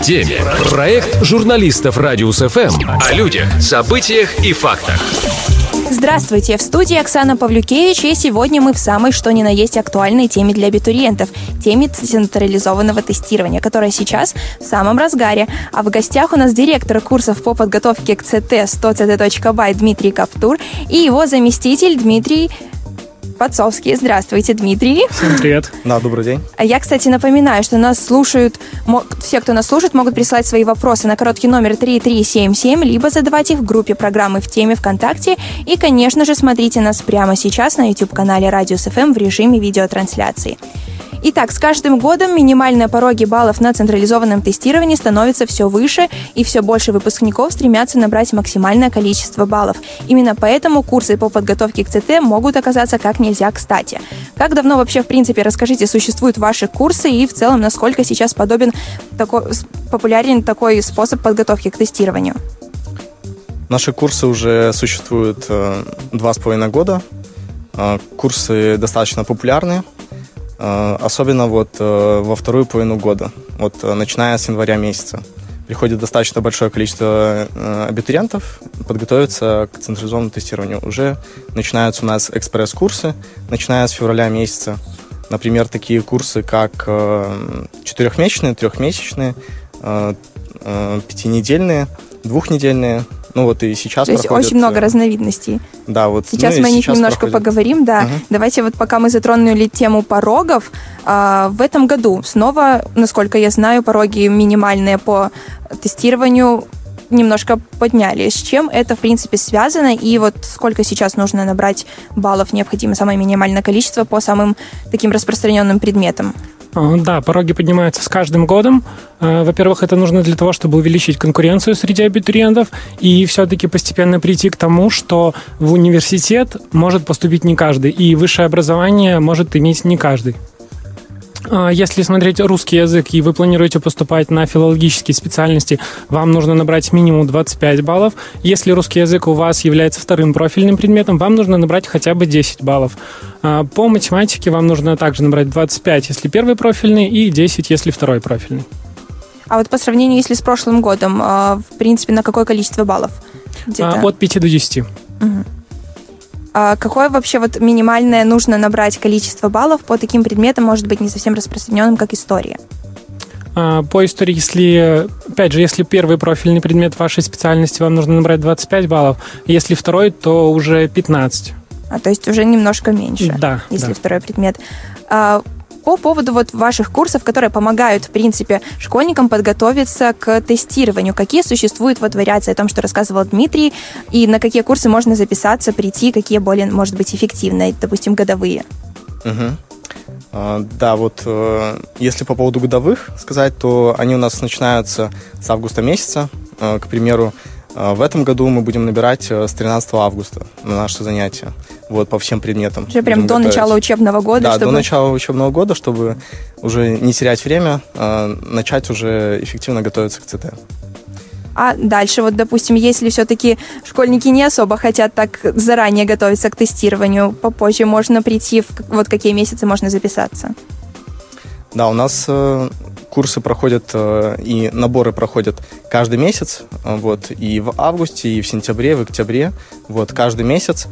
теме. Проект журналистов Радиус ФМ о людях, событиях и фактах. Здравствуйте, в студии Оксана Павлюкевич, и сегодня мы в самой что ни на есть актуальной теме для абитуриентов – теме централизованного тестирования, которая сейчас в самом разгаре. А в гостях у нас директор курсов по подготовке к ЦТ 100ct.by Дмитрий Каптур и его заместитель Дмитрий Подсовский. Здравствуйте, Дмитрий. Всем привет. Да, добрый день. Я, кстати, напоминаю, что нас слушают, все, кто нас слушает, могут присылать свои вопросы на короткий номер 3377, либо задавать их в группе программы в теме ВКонтакте. И, конечно же, смотрите нас прямо сейчас на YouTube-канале Радиус ФМ в режиме видеотрансляции. Итак, с каждым годом минимальные пороги баллов на централизованном тестировании становятся все выше, и все больше выпускников стремятся набрать максимальное количество баллов. Именно поэтому курсы по подготовке к ЦТ могут оказаться как нельзя кстати. Как давно вообще, в принципе, расскажите, существуют ваши курсы и в целом, насколько сейчас популярен такой способ подготовки к тестированию? Наши курсы уже существуют 2,5 года. Курсы достаточно популярны. Особенно во вторую половину года, начиная с января месяца. Приходит достаточно большое количество абитуриентов подготовиться к централизованному тестированию. Уже начинаются у нас экспресс-курсы, начиная с февраля месяца. Например, такие курсы, как 4-месячные, 3-месячные, 5-недельные, 2-недельные. И сейчас то есть проходят... очень много разновидностей. Да, Сейчас мы о них немножко поговорим, да. Угу. Давайте пока мы затронули тему порогов, в этом году снова, насколько я знаю, пороги минимальные по тестированию немножко поднялись. С чем это, в принципе, связано? И сколько сейчас нужно набрать баллов, необходимо самое минимальное количество по самым таким распространенным предметам? Да, пороги поднимаются с каждым годом. Во-первых, это нужно для того, чтобы увеличить конкуренцию среди абитуриентов и все-таки постепенно прийти к тому, что в университет может поступить не каждый, и высшее образование может иметь не каждый. Если смотреть русский язык, и вы планируете поступать на филологические специальности, вам нужно набрать минимум 25 баллов. Если русский язык у вас является вторым профильным предметом, вам нужно набрать хотя бы 10 баллов. По математике вам нужно также набрать 25, если первый профильный, и 10, если второй профильный. А по сравнению, если с прошлым годом, в принципе, на какое количество баллов? Где-то? От 5 до 10. Угу. Какое вообще минимальное нужно набрать количество баллов по таким предметам, может быть, не совсем распространенным, как история? По истории, если первый профильный предмет вашей специальности, вам нужно набрать 25 баллов, если второй, то уже 15. То есть уже немножко меньше, если второй предмет. По поводу ваших курсов, которые помогают, в принципе, школьникам подготовиться к тестированию. Какие существуют вариации о том, что рассказывал Дмитрий, и на какие курсы можно записаться, прийти, какие более, может быть, эффективные, допустим, годовые? Угу. Да, если по поводу годовых сказать, то они у нас начинаются с августа месяца. К примеру, в этом году мы будем набирать с 13 августа на наши занятия. По всем предметам. Уже прям до начала учебного года? Да, до начала учебного года, чтобы уже не терять время, начать уже эффективно готовиться к ЦТ. А дальше, допустим, если все-таки школьники не особо хотят так заранее готовиться к тестированию, попозже можно прийти, какие месяцы можно записаться? Да, у нас курсы проходят и наборы проходят каждый месяц, и в августе, и в сентябре, и в октябре, каждый месяц,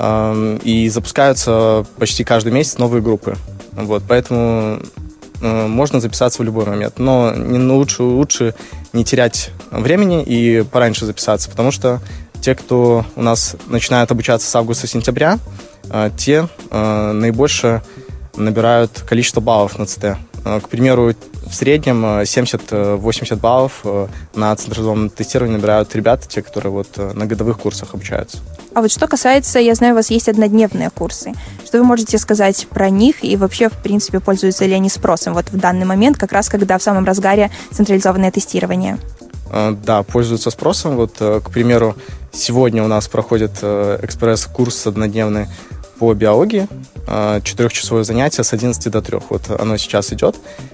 и запускаются почти каждый месяц новые группы, поэтому можно записаться в любой момент, но лучше не терять времени и пораньше записаться, потому что те, кто у нас начинают обучаться с августа-сентября, те наибольше набирают количество баллов на ЦТ. К примеру, в среднем 70-80 баллов на централизованном тестировании набирают ребята, те, которые на годовых курсах обучаются. А что касается, я знаю, у вас есть однодневные курсы. Что вы можете сказать про них и вообще, в принципе, пользуются ли они спросом в данный момент, как раз когда в самом разгаре централизованное тестирование? Да, пользуются спросом. К примеру, сегодня у нас проходит экспресс-курс однодневный по биологии, 4-часовое занятие с 11 до 3. Оно сейчас идет.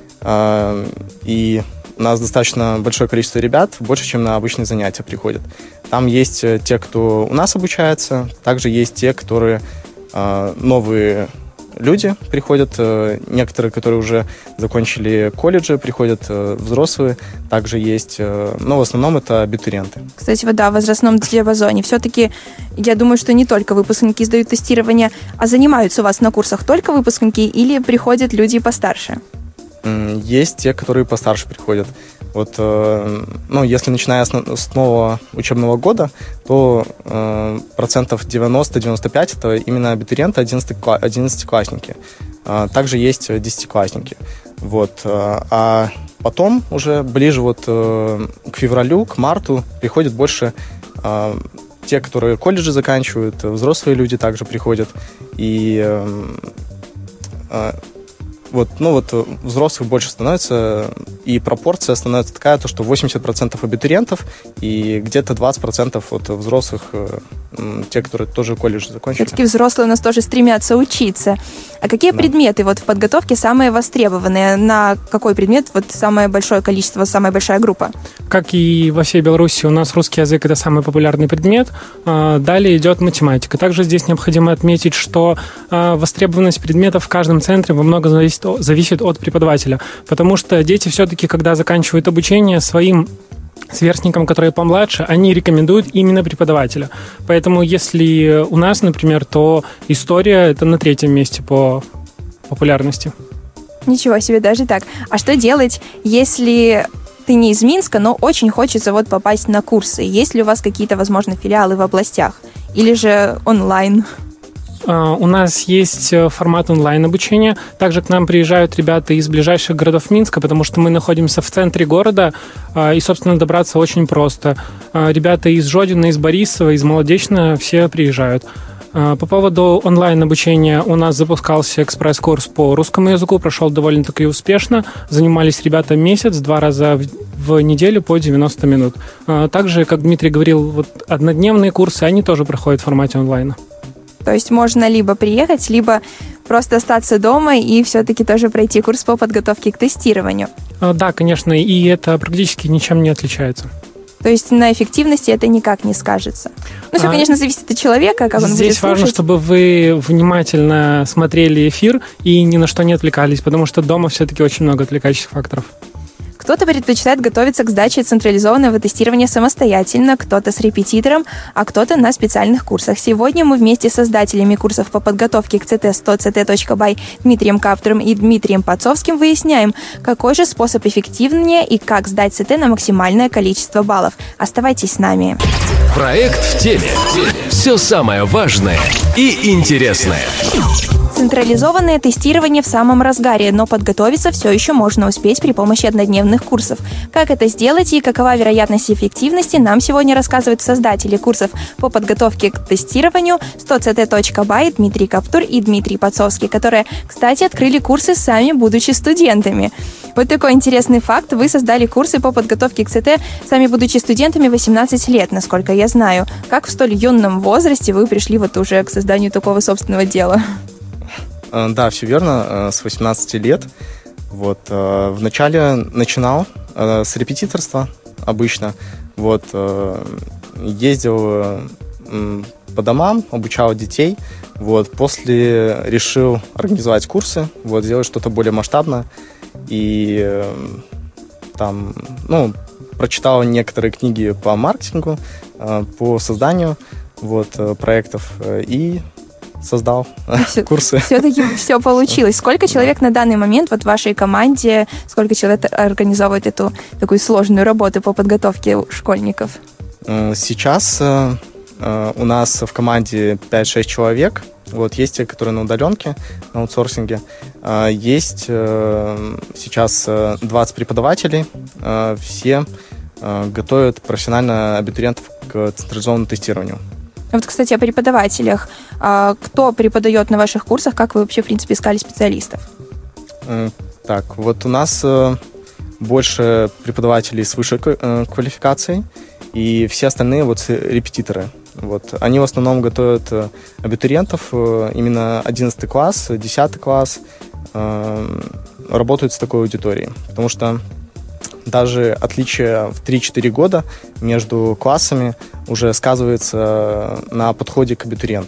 И у нас достаточно большое количество ребят, больше, чем на обычные занятия приходят. Там есть те, кто у нас обучается, также есть те, которые новые люди приходят, некоторые, которые уже закончили колледжи, приходят взрослые, также есть, но в основном это абитуриенты. Кстати, в возрастном диапазоне. Все-таки, я думаю, что не только выпускники сдают тестирование, а занимаются у вас на курсах только выпускники или приходят люди постарше? Есть те, которые постарше приходят. Вот, если начиная с нового учебного года, то 90-95% это именно абитуриенты, 11-классники. Также есть 10-классники. Вот. А потом уже ближе к февралю, к марту приходят больше те, которые колледжи заканчивают, взрослые люди также приходят. И взрослых больше становится, и пропорция становится такая, то, что 80% абитуриентов и где-то 20% от взрослых, те, которые тоже колледж закончили. Все-таки взрослые у нас тоже стремятся учиться. А какие предметы в подготовке самые востребованные? На какой предмет самое большое количество, самая большая группа? Как и во всей Беларуси, у нас русский язык – это самый популярный предмет. Далее идет математика. Также здесь необходимо отметить, что востребованность предметов в каждом центре во многом зависит от преподавателя, потому что дети все-таки, когда заканчивают обучение, своим сверстникам, которые помладше, они рекомендуют именно преподавателя. Поэтому если у нас, например, то история – это на 3-м месте по популярности. Ничего себе, даже так. А что делать, если ты не из Минска, но очень хочется попасть на курсы? Есть ли у вас какие-то, возможно, филиалы в областях? Или же онлайн? У нас есть формат онлайн-обучения. Также к нам приезжают ребята из ближайших городов Минска, потому что мы находимся в центре города, и, собственно, добраться очень просто. Ребята из Жодина, из Борисова, из Молодечно все приезжают. По поводу онлайн-обучения у нас запускался экспресс-курс по русскому языку, прошел довольно-таки успешно. Занимались ребята месяц, 2 раза в неделю по 90 минут. Также, как Дмитрий говорил, однодневные курсы, они тоже проходят в формате онлайна. То есть можно либо приехать, либо просто остаться дома и все-таки тоже пройти курс по подготовке к тестированию. Да, конечно, и это практически ничем не отличается. То есть на эффективности это никак не скажется. Все, конечно, зависит от человека, как он будет слушать. Здесь важно, чтобы вы внимательно смотрели эфир и ни на что не отвлекались, потому что дома все-таки очень много отвлекающих факторов. Кто-то предпочитает готовиться к сдаче централизованного тестирования самостоятельно, кто-то с репетитором, а кто-то на специальных курсах. Сегодня мы вместе с создателями курсов по подготовке к CT100ct.by Дмитрием Каптором и Дмитрием Пацовским выясняем, какой же способ эффективнее и как сдать ЦТ на максимальное количество баллов. Оставайтесь с нами. Проект в теме. Все самое важное и интересное. Централизованное тестирование в самом разгаре, но подготовиться все еще можно успеть при помощи однодневных курсов. Как это сделать и какова вероятность эффективности, нам сегодня рассказывают создатели курсов по подготовке к тестированию 100ct.by Дмитрий Каптур и Дмитрий Пацовский, которые, кстати, открыли курсы сами, будучи студентами. Вот такой интересный факт. Вы создали курсы по подготовке к ЦТ, сами будучи студентами, 18 лет, насколько я знаю. Как в столь юном возрасте вы пришли уже к созданию такого собственного дела? Да, все верно, с 18 лет. Вначале начинал с репетиторства обычно. Ездил по домам, обучал детей. После решил организовать курсы, сделать что-то более масштабное. И прочитал некоторые книги по маркетингу, по созданию проектов и создал курсы. Все-таки все получилось. Сколько человек на данный момент в вашей команде, сколько человек организовывает эту такую сложную работу по подготовке школьников? Сейчас у нас в команде 5-6 человек. Есть те, которые на удаленке, на аутсорсинге. Есть сейчас 20 преподавателей. Все готовят профессионально абитуриентов к централизованному тестированию. Кстати, о преподавателях. Кто преподает на ваших курсах? Как вы вообще, в принципе, искали специалистов? У нас больше преподавателей с высшей квалификацией, и все остальные репетиторы. Они в основном готовят абитуриентов, именно 11 класс, 10 класс, работают с такой аудиторией. Потому что даже отличие в 3-4 года между классами уже сказывается на подходе к абитуриентам.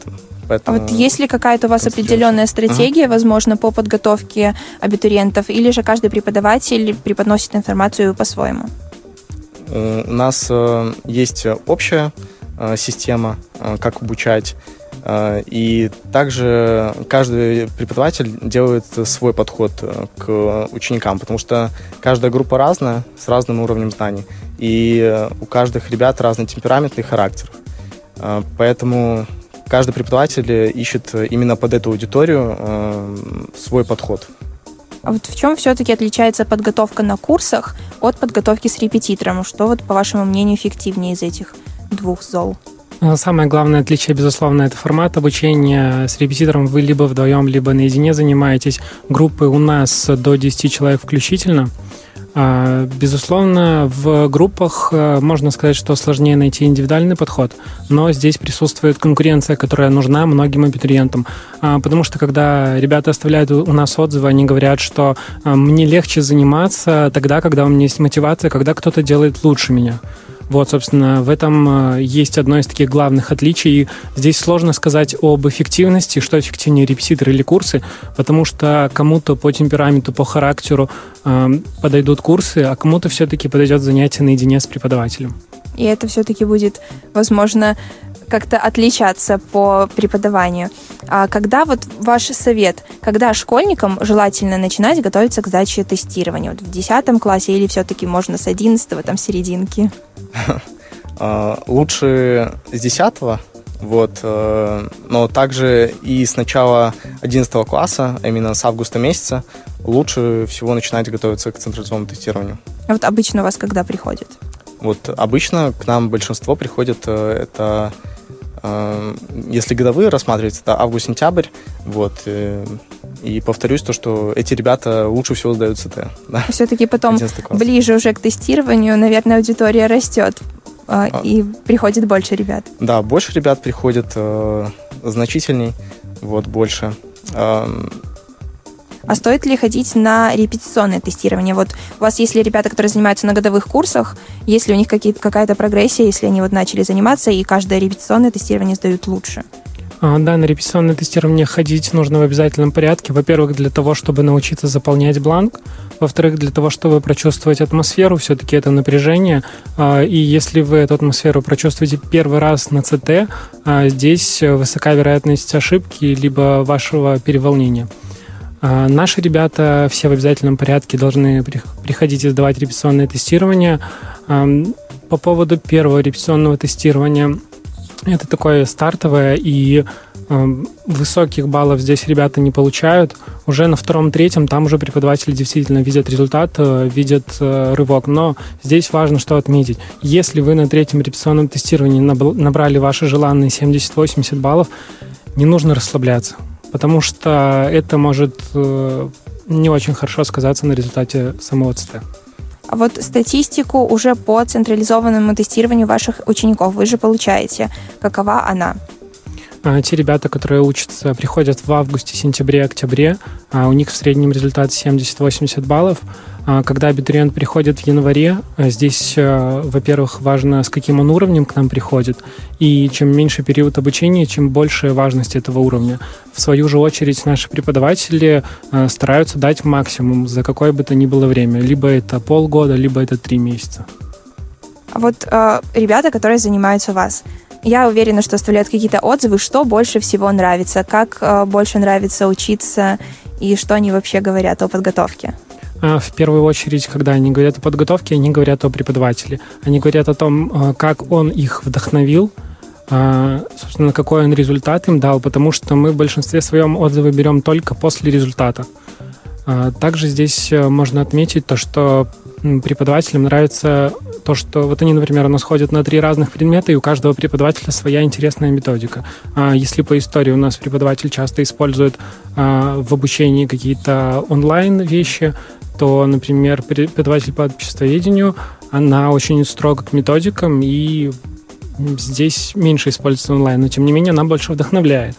Поэтому вот есть ли какая-то у вас определенная стратегия, возможно, по подготовке абитуриентов, или же каждый преподаватель преподносит информацию по-своему? У нас есть общая система, как обучать, и также каждый преподаватель делает свой подход к ученикам, потому что каждая группа разная, с разным уровнем знаний, и у каждых ребят разный темперамент и характер. Поэтому каждый преподаватель ищет именно под эту аудиторию свой подход. А вот в чем все-таки отличается подготовка на курсах от подготовки с репетитором? Что, вот, по вашему мнению, эффективнее из этих двух зол? Самое главное отличие, безусловно, это формат обучения. С репетитором вы либо вдвоем, либо наедине занимаетесь. Группы у нас до 10 человек включительно. Безусловно, в группах можно сказать, что сложнее найти индивидуальный подход, но здесь присутствует конкуренция, которая нужна многим абитуриентам. Потому что, когда ребята оставляют у нас отзывы, они говорят, что мне легче заниматься тогда, когда у меня есть мотивация, когда кто-то делает лучше меня. Вот, собственно, в этом есть одно из таких главных отличий. И здесь сложно сказать об эффективности, что эффективнее, репетиторы или курсы, потому что кому-то по темпераменту, по характеру подойдут курсы, а кому-то все-таки подойдет занятие наедине с преподавателем. И это все-таки будет, возможно, как-то отличаться по преподаванию. А когда вот ваш совет, когда школьникам желательно начинать готовиться к сдаче тестирования? Вот в 10 классе или все-таки можно с 11-го, там, серединки? Лучше с 10-го, вот, но также и с начала 11 класса, а именно с августа месяца, лучше всего начинать готовиться к централизованному тестированию. А вот обычно у вас когда приходит? Вот обычно к нам большинство приходит, это, если годовые рассматривать, это август-сентябрь, вот, и повторюсь, то, что эти ребята лучше всего сдают ЦТ. Да? Все-таки потом ближе уже к тестированию, наверное, аудитория растет, и приходит больше ребят. Да, больше ребят приходит, значительней, вот, больше. А стоит ли ходить на репетиционное тестирование? Вот у вас есть ли ребята, которые занимаются на годовых курсах, есть ли у них какая-то прогрессия, если они вот начали заниматься, и каждое репетиционное тестирование сдают лучше? Да, на репетиционное тестирование ходить нужно в обязательном порядке. Во-первых, для того, чтобы научиться заполнять бланк. Во-вторых, для того, чтобы прочувствовать атмосферу. Все-таки это напряжение. И если вы эту атмосферу прочувствуете первый раз на ЦТ, здесь высока вероятность ошибки либо вашего переволнения. Наши ребята все в обязательном порядке должны приходить и сдавать репетиционное тестирование. По поводу первого репетиционного тестирования, это такое стартовое, и высоких баллов здесь ребята не получают. Уже на втором-третьем там уже преподаватели действительно видят результат, видят рывок. Но здесь важно что отметить. Если вы на третьем репетиционном тестировании набрали ваши желанные 70-80 баллов, не нужно расслабляться, потому что это может не очень хорошо сказаться на результате самого ЦТ. А вот статистику уже по централизованному тестированию ваших учеников вы же получаете. Какова она? Те ребята, которые учатся, приходят в августе, сентябре, октябре, у них в среднем результат 70-80 баллов. Когда абитуриент приходит в январе, здесь, во-первых, важно, с каким он уровнем к нам приходит, и чем меньше период обучения, чем больше важность этого уровня. В свою же очередь, наши преподаватели стараются дать максимум за какое бы то ни было время. Либо это полгода, либо это 3 месяца. А вот ребята, которые занимаются у вас, я уверена, что оставляют какие-то отзывы, что больше всего нравится, как больше нравится учиться, и что они вообще говорят о подготовке. В первую очередь, когда они говорят о подготовке, они говорят о преподавателе. Они говорят о том, как он их вдохновил, собственно, какой он результат им дал, потому что мы в большинстве своем отзывы берем только после результата. Также здесь можно отметить то, что преподавателям нравится то, что вот они, например, у нас ходят на 3 разных предмета, и у каждого преподавателя своя интересная методика. Если по истории у нас преподаватель часто использует в обучении какие-то онлайн-вещи, то, например, преподаватель по обществоведению, она очень строга к методикам, и здесь меньше используется онлайн, но, тем не менее, она больше вдохновляет.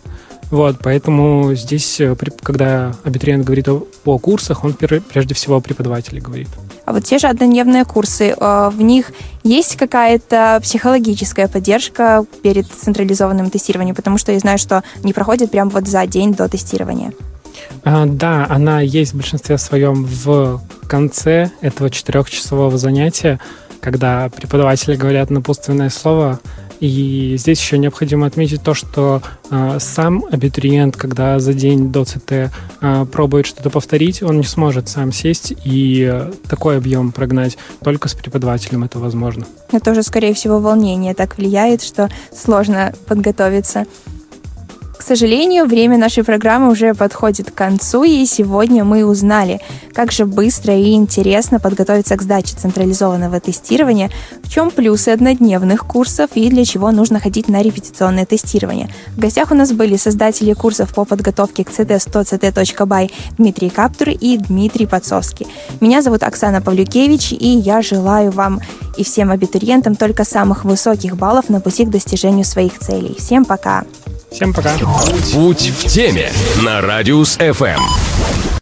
Вот, поэтому здесь, когда абитуриент говорит о курсах, он прежде всего о преподавателе говорит. А вот те же однодневные курсы, в них есть какая-то психологическая поддержка перед централизованным тестированием? Потому что я знаю, что не проходит прямо вот за день до тестирования. Да, она есть в большинстве своем в конце этого 4-часового занятия, когда преподаватели говорят напутственное слово. И здесь еще необходимо отметить то, что сам абитуриент, когда за день до ЦТ пробует что-то повторить, он не сможет сам сесть и такой объем прогнать. Только с преподавателем это возможно. Это уже, скорее всего, волнение так влияет, что сложно подготовиться. К сожалению, время нашей программы уже подходит к концу, и сегодня мы узнали, как же быстро и интересно подготовиться к сдаче централизованного тестирования, в чем плюсы однодневных курсов и для чего нужно ходить на репетиционное тестирование. В гостях у нас были создатели курсов по подготовке к ct100ct.by Дмитрий Каптур и Дмитрий Подсовский. Меня зовут Оксана Павлюкевич, и я желаю вам и всем абитуриентам только самых высоких баллов на пути к достижению своих целей. Всем пока! Всем пока. Путь в теме на Радиус ФМ.